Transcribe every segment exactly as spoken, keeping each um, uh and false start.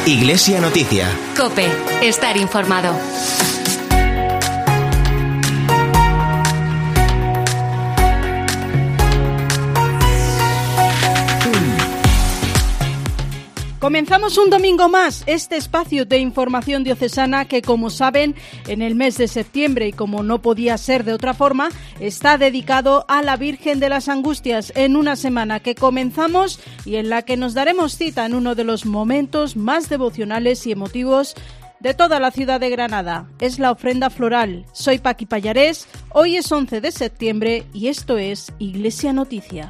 Iglesia Noticia. COPE. Estar informado. Comenzamos un domingo más este espacio de información diocesana que, como saben, en el mes de septiembre, y como no podía ser de otra forma, está dedicado a la Virgen de las Angustias, en una semana que comenzamos y en la que nos daremos cita en uno de los momentos más devocionales y emotivos de toda la ciudad de Granada. Es la ofrenda floral. Soy Paqui Pallarés, hoy es once de septiembre y esto es Iglesia Noticia.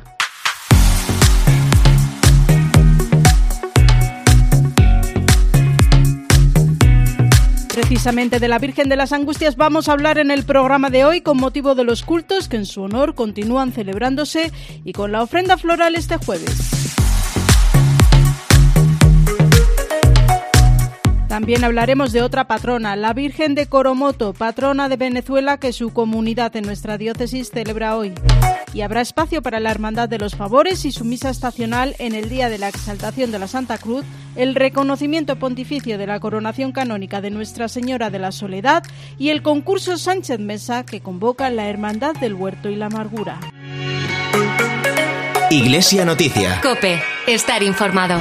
Precisamente de la Virgen de las Angustias vamos a hablar en el programa de hoy con motivo de los cultos que en su honor continúan celebrándose y con la ofrenda floral este jueves. También hablaremos de otra patrona, la Virgen de Coromoto, patrona de Venezuela que su comunidad en nuestra diócesis celebra hoy. Y habrá espacio para la Hermandad de los Favores y su misa estacional en el Día de la Exaltación de la Santa Cruz, el reconocimiento pontificio de la coronación canónica de Nuestra Señora de la Soledad y el concurso Sánchez Mesa que convoca la Hermandad del Huerto y la Amargura. Iglesia Noticia. COPE. Estar informado.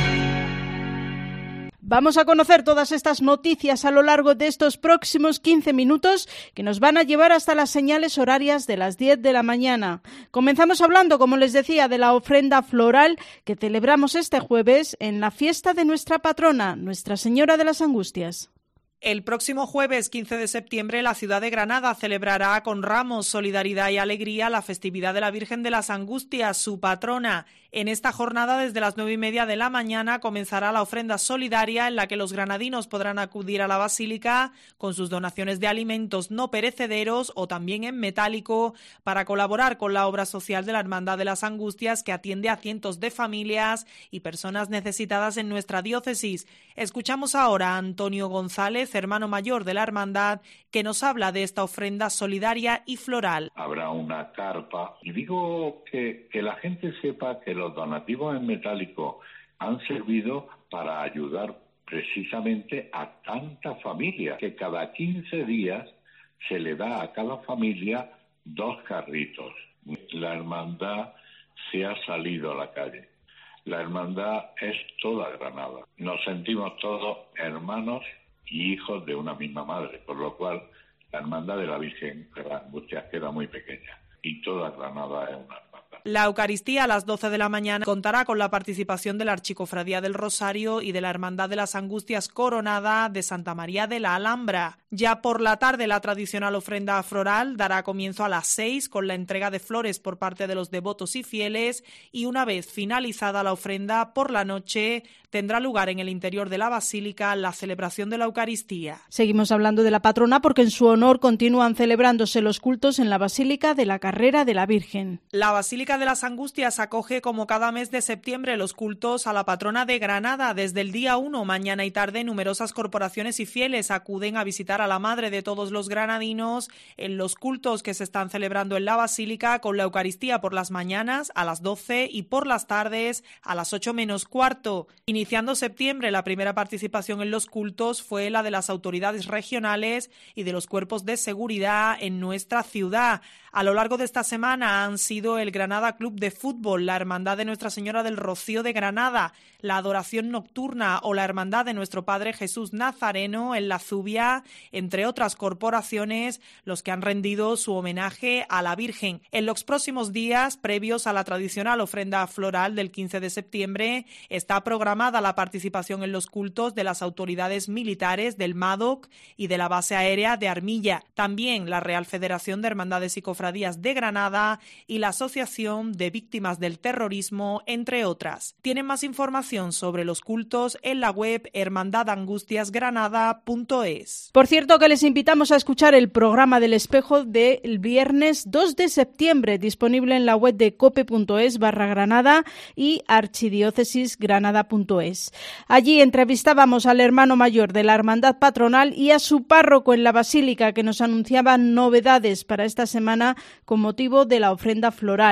Vamos a conocer todas estas noticias a lo largo de estos próximos quince minutos que nos van a llevar hasta las señales horarias de las diez de la mañana. Comenzamos hablando, como les decía, de la ofrenda floral que celebramos este jueves en la fiesta de nuestra patrona, Nuestra Señora de las Angustias. El próximo jueves quince de septiembre la ciudad de Granada celebrará con ramos, solidaridad y alegría la festividad de la Virgen de las Angustias, su patrona. En esta jornada, desde las nueve y media de la mañana, comenzará la ofrenda solidaria en la que los granadinos podrán acudir a la basílica con sus donaciones de alimentos no perecederos o también en metálico para colaborar con la obra social de la Hermandad de las Angustias que atiende a cientos de familias y personas necesitadas en nuestra diócesis. Escuchamos ahora a Antonio González, hermano mayor de la Hermandad, que nos habla de esta ofrenda solidaria y floral. Habrá una carpa y digo que, que la gente sepa que los donativos en metálico han servido para ayudar precisamente a tantas familias, que cada quince días se le da a cada familia dos carritos. La hermandad se ha salido a la calle. La hermandad es toda Granada. Nos sentimos todos hermanos y hijos de una misma madre, por lo cual la hermandad de la Virgen de las Angustias queda muy pequeña y toda Granada es una hermandad. La Eucaristía a las doce de la mañana contará con la participación de la Archicofradía del Rosario y de la Hermandad de las Angustias Coronada de Santa María de la Alhambra. Ya por la tarde la tradicional ofrenda floral dará comienzo a las seis con la entrega de flores por parte de los devotos y fieles y una vez finalizada la ofrenda por la noche tendrá lugar en el interior de la Basílica la celebración de la Eucaristía. Seguimos hablando de la patrona porque en su honor continúan celebrándose los cultos en la Basílica de la Carrera de la Virgen. La Basílica de las Angustias acoge como cada mes de septiembre los cultos a la patrona de Granada. Desde el día uno, mañana y tarde, numerosas corporaciones y fieles acuden a visitar a la Madre de todos los granadinos en los cultos que se están celebrando en la Basílica, con la Eucaristía por las mañanas a las doce y por las tardes a las ocho menos cuarto. Iniciando septiembre, la primera participación en los cultos fue la de las autoridades regionales y de los cuerpos de seguridad en nuestra ciudad. A lo largo de esta semana han sido el Granada Club de Fútbol, la Hermandad de Nuestra Señora del Rocío de Granada, la Adoración Nocturna o la Hermandad de Nuestro Padre Jesús Nazareno en la Zubia, entre otras corporaciones, los que han rendido su homenaje a la Virgen. En los próximos días, previos a la tradicional ofrenda floral del quince de septiembre, está programada la participación en los cultos de las autoridades militares del M A D O C y de la base aérea de Armilla. También la Real Federación de Hermandades y Cofradías de Granada y la Asociación de Víctimas del Terrorismo, entre otras. Tienen más información sobre los cultos en la web hermandad angustias granada punto es. Por cierto que les invitamos a escuchar el programa del espejo del viernes dos de septiembre, disponible en la web de cope.es barra Granada y archidiócesisgranada punto es. Allí entrevistábamos al hermano mayor de la hermandad patronal y a su párroco en la Basílica, que nos anunciaban novedades para esta semana con motivo de la ofrenda floral.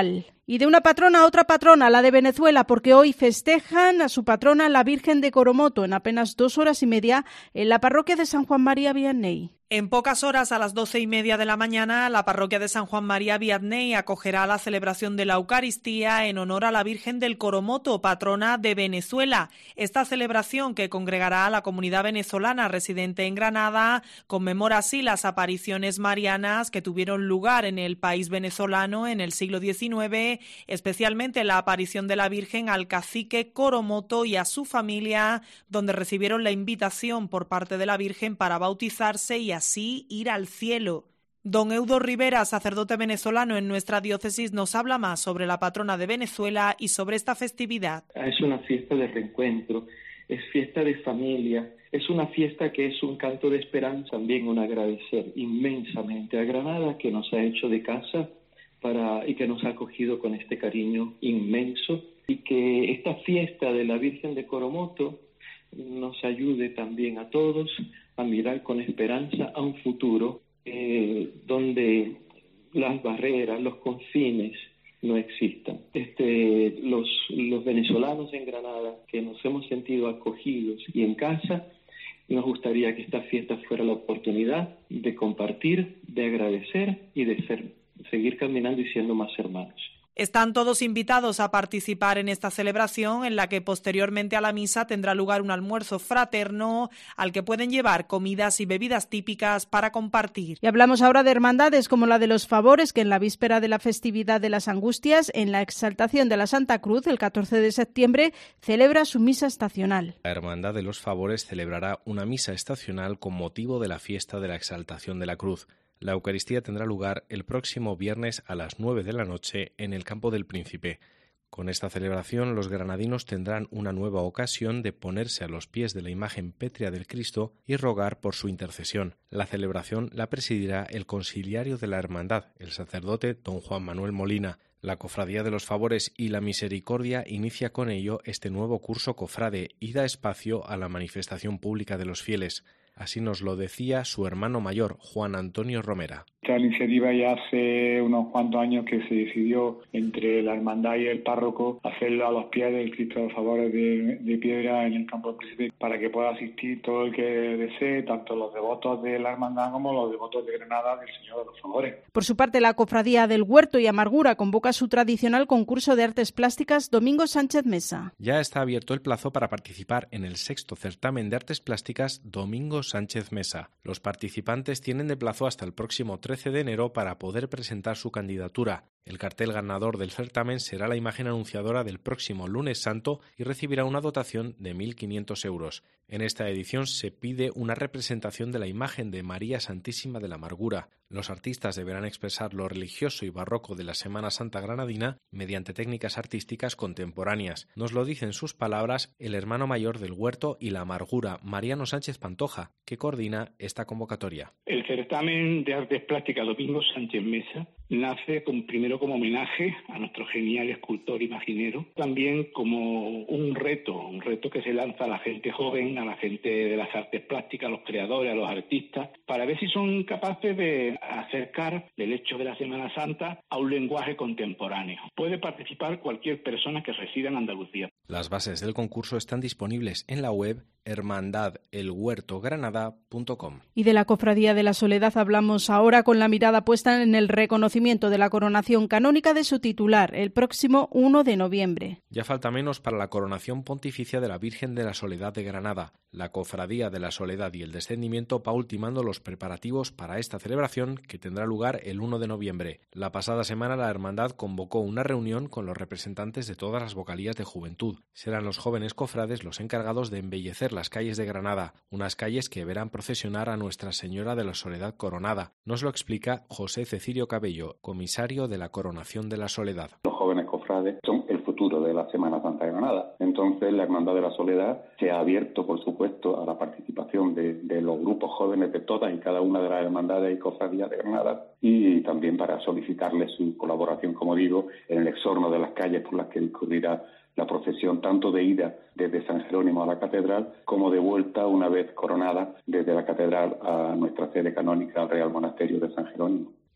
Y de una patrona a otra patrona, la de Venezuela, porque hoy festejan a su patrona, la Virgen de Coromoto, en apenas dos horas y media en la parroquia de San Juan María Vianney. En pocas horas, a las doce y media de la mañana, la parroquia de San Juan María Vianney acogerá la celebración de la Eucaristía en honor a la Virgen del Coromoto, patrona de Venezuela. Esta celebración, que congregará a la comunidad venezolana residente en Granada, conmemora así las apariciones marianas que tuvieron lugar en el país venezolano en el siglo diecinueve, especialmente la aparición de la Virgen al cacique Coromoto y a su familia, donde recibieron la invitación por parte de la Virgen para bautizarse y así ir al cielo. Don Eudo Rivera, sacerdote venezolano en nuestra diócesis, nos habla más sobre la patrona de Venezuela y sobre esta festividad. Es una fiesta de reencuentro, es fiesta de familia, es una fiesta que es un canto de esperanza, también un agradecer inmensamente a Granada, que nos ha hecho de casa para y que nos ha acogido con este cariño inmenso, y que esta fiesta de la Virgen de Coromoto nos ayude también a todos a mirar con esperanza a un futuro eh, donde las barreras, los confines no existan. Este, los, los venezolanos en Granada, que nos hemos sentido acogidos y en casa, nos gustaría que esta fiesta fuera la oportunidad de compartir, de agradecer y de ser, seguir caminando y siendo más hermanos. Están todos invitados a participar en esta celebración, en la que posteriormente a la misa tendrá lugar un almuerzo fraterno al que pueden llevar comidas y bebidas típicas para compartir. Y hablamos ahora de hermandades como la de los Favores, que en la víspera de la festividad de las Angustias, en la exaltación de la Santa Cruz, el catorce de septiembre, celebra su misa estacional. La Hermandad de los Favores celebrará una misa estacional con motivo de la fiesta de la exaltación de la Cruz. La Eucaristía tendrá lugar el próximo viernes a las nueve de la noche en el Campo del Príncipe. Con esta celebración, los granadinos tendrán una nueva ocasión de ponerse a los pies de la imagen pétrea del Cristo y rogar por su intercesión. La celebración la presidirá el consiliario de la Hermandad, el sacerdote don Juan Manuel Molina. La Cofradía de los Favores y la Misericordia inicia con ello este nuevo curso cofrade y da espacio a la manifestación pública de los fieles. Así nos lo decía su hermano mayor, Juan Antonio Romera. Esta iniciativa ya hace unos cuantos años que se decidió entre la hermandad y el párroco hacerlo a los pies del Cristo de los Favores de, de piedra en el Campo del Príncipe, para que pueda asistir todo el que desee, tanto los devotos de la hermandad como los devotos de Granada del Señor de los Favores. Por su parte, la Cofradía del Huerto y Amargura convoca su tradicional concurso de artes plásticas Domingo Sánchez Mesa. Ya está abierto el plazo para participar en el sexto certamen de artes plásticas Domingo Sánchez Mesa. Los participantes tienen de plazo hasta el próximo trece de enero para poder presentar su candidatura. El cartel ganador del certamen será la imagen anunciadora del próximo lunes santo y recibirá una dotación de mil quinientos euros. En esta edición se pide una representación de la imagen de María Santísima de la Amargura. Los artistas deberán expresar lo religioso y barroco de la Semana Santa granadina mediante técnicas artísticas contemporáneas. Nos lo dice en sus palabras el hermano mayor del Huerto y la Amargura, Mariano Sánchez Pantoja, que coordina esta convocatoria. El certamen de artes plásticas Domingo Sánchez Mesa nace con, primero como homenaje a nuestro genial escultor imaginero, también como un reto, un reto que se lanza a la gente joven, a la gente de las artes plásticas, a los creadores, a los artistas, para ver si son capaces de acercar el hecho de la Semana Santa a un lenguaje contemporáneo. Puede participar cualquier persona que resida en Andalucía. Las bases del concurso están disponibles en la web hermandad el huerto granada punto com. Y de la Cofradía de la Soledad hablamos ahora, con la mirada puesta en el reconocimiento de la coronación canónica de su titular el próximo uno de noviembre. Ya falta menos para la coronación pontificia de la Virgen de la Soledad de Granada. La Cofradía de la Soledad y el Descendimiento va ultimando los preparativos para esta celebración, que tendrá lugar el uno de noviembre. La pasada semana la Hermandad convocó una reunión con los representantes de todas las vocalías de juventud. Serán los jóvenes cofrades los encargados de embellecer las calles de Granada, unas calles que verán procesionar a Nuestra Señora de la Soledad coronada. Nos lo explica José Cecilio Cabello, comisario de la Coronación de la Soledad. Los jóvenes cofrades son el futuro de la Semana Santa de Granada. Entonces la Hermandad de la Soledad se ha abierto, por supuesto, a la participación de, de los grupos jóvenes de todas y cada una de las hermandades y cofradías de Granada, y también para solicitarles su colaboración, como digo, en el exorno de las calles por las que discurrirá la procesión, tanto de ida desde San Jerónimo a la catedral como de vuelta una vez coronada desde la catedral a nuestra sede canónica, al Real Monasterio de San Jerónimo.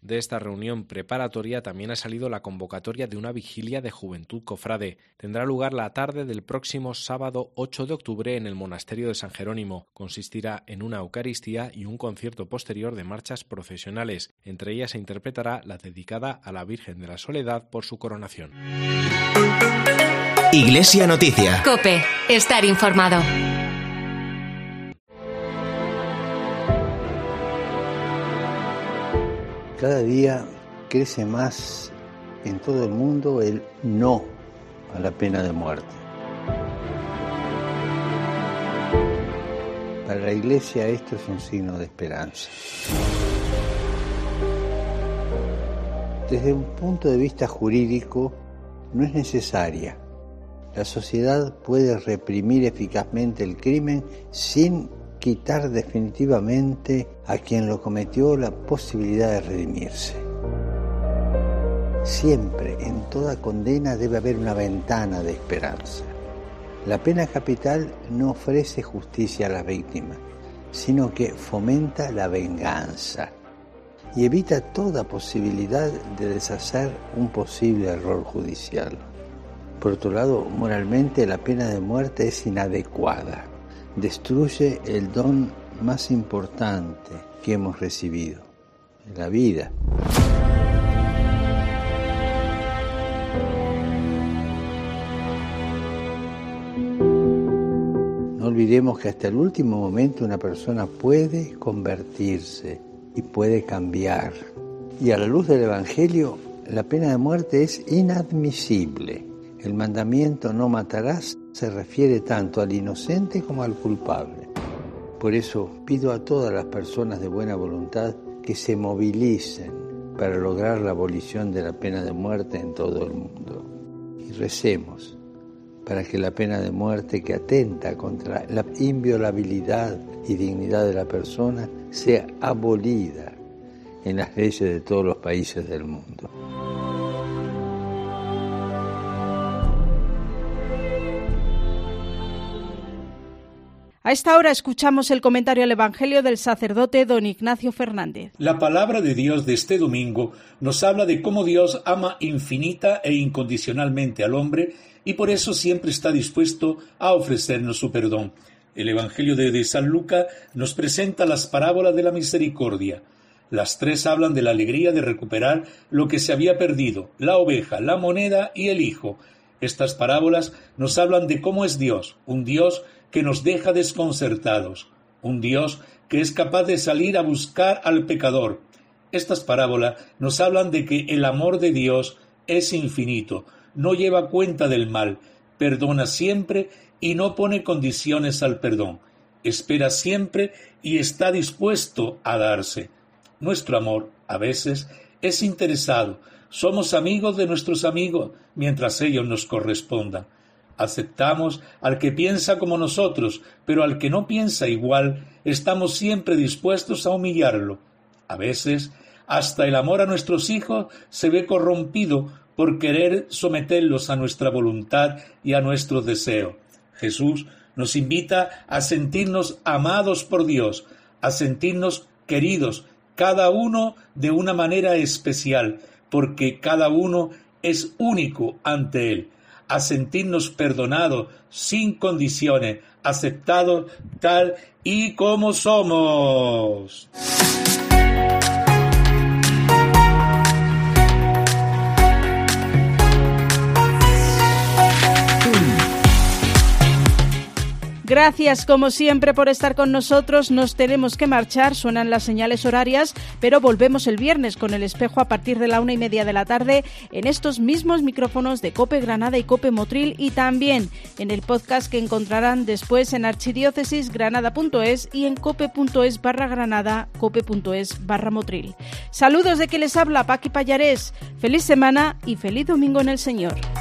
De esta reunión preparatoria también ha salido la convocatoria de una vigilia de Juventud Cofrade. Tendrá lugar la tarde del próximo sábado ocho de octubre en el Monasterio de San Jerónimo. Consistirá en una Eucaristía y un concierto posterior de marchas procesionales. Entre ellas se interpretará la dedicada a la Virgen de la Soledad por su coronación. Iglesia Noticia. COPE. Estar informado. Cada día crece más en todo el mundo el no a la pena de muerte. Para la Iglesia esto es un signo de esperanza. Desde un punto de vista jurídico, no es necesaria. La sociedad puede reprimir eficazmente el crimen sin quitar definitivamente a quien lo cometió la posibilidad de redimirse. Siempre, en toda condena, debe haber una ventana de esperanza. La pena capital no ofrece justicia a las víctimas, sino que fomenta la venganza y evita toda posibilidad de deshacer un posible error judicial. Por otro lado, moralmente la pena de muerte es inadecuada. Destruye el don más importante que hemos recibido, la vida. No olvidemos que hasta el último momento una persona puede convertirse y puede cambiar. Y a la luz del Evangelio, la pena de muerte es inadmisible. El mandamiento "no matarás" se refiere tanto al inocente como al culpable. Por eso pido a todas las personas de buena voluntad que se movilicen para lograr la abolición de la pena de muerte en todo el mundo. Y recemos para que la pena de muerte, que atenta contra la inviolabilidad y dignidad de la persona, sea abolida en las leyes de todos los países del mundo. A esta hora escuchamos el comentario al Evangelio del sacerdote don Ignacio Fernández. La palabra de Dios de este domingo nos habla de cómo Dios ama infinita e incondicionalmente al hombre y por eso siempre está dispuesto a ofrecernos su perdón. El Evangelio de San Lucas nos presenta las parábolas de la misericordia. Las tres hablan de la alegría de recuperar lo que se había perdido, la oveja, la moneda y el hijo. Estas parábolas nos hablan de cómo es Dios, un Dios que nos deja desconcertados, un Dios que es capaz de salir a buscar al pecador. Estas parábolas nos hablan de que el amor de Dios es infinito, no lleva cuenta del mal, perdona siempre y no pone condiciones al perdón, espera siempre y está dispuesto a darse. Nuestro amor, a veces, es interesado, somos amigos de nuestros amigos mientras ellos nos correspondan. Aceptamos al que piensa como nosotros, pero al que no piensa igual, estamos siempre dispuestos a humillarlo. A veces, hasta el amor a nuestros hijos se ve corrompido por querer someterlos a nuestra voluntad y a nuestros deseos. Jesús nos invita a sentirnos amados por Dios, a sentirnos queridos, cada uno de una manera especial, porque cada uno es único ante Él, a sentirnos perdonados, sin condiciones, aceptados tal y como somos. Gracias, como siempre, por estar con nosotros. Nos tenemos que marchar, suenan las señales horarias, pero volvemos el viernes con El Espejo a partir de la una y media de la tarde en estos mismos micrófonos de COPE Granada y COPE Motril y también en el podcast que encontrarán después en archidiócesisgranada punto es y en cope.es barra Granada, cope.es barra Motril. Saludos de que les habla Paqui Pallarés. Feliz semana y feliz domingo en el Señor.